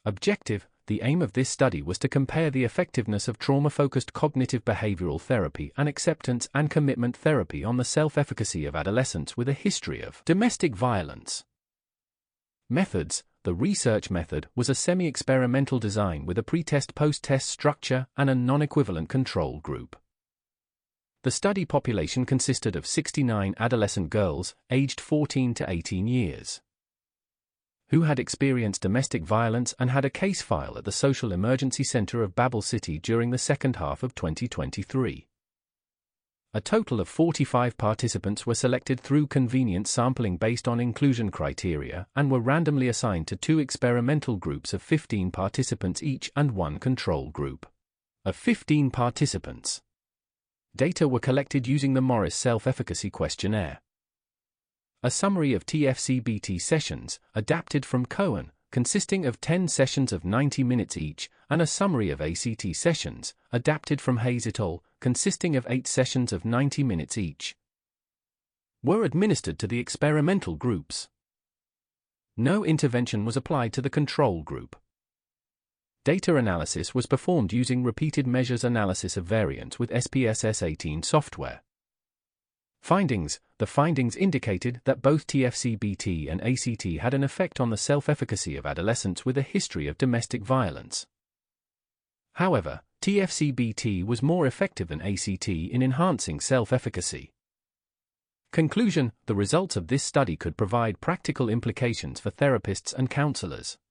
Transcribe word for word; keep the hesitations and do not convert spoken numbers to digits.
Objective: the aim of this study was to compare the effectiveness of trauma-focused cognitive behavioral therapy and acceptance and commitment therapy on the self-efficacy of adolescents with a history of domestic violence. Methods: the research method was a semi-experimental design with a pre-test post-test structure and a non-equivalent control group. The study population consisted of sixty-nine adolescent girls, aged fourteen to eighteen years, who had experienced domestic violence and had a case file at the Social Emergency Center of Babel City during the second half of twenty twenty-three. A total of forty-five participants were selected through convenient sampling based on inclusion criteria and were randomly assigned to two experimental groups of fifteen participants each and one control group of fifteen participants. Data were collected using the Morris Self-Efficacy Questionnaire. A summary of T F C B T sessions, adapted from Cohen, consisting of ten sessions of ninety minutes each, and a summary of A C T sessions, adapted from Hayes et al., consisting of eight sessions of ninety minutes each, were administered to the experimental groups. No intervention was applied to the control group. Data analysis was performed using repeated measures analysis of variance with S P S S eighteen software. Findings: the findings indicated that both T F C B T and A C T had an effect on the self-efficacy of adolescents with a history of domestic violence. However, T F C B T was more effective than A C T in enhancing self-efficacy. Conclusion: the results of this study could provide practical implications for therapists and counselors.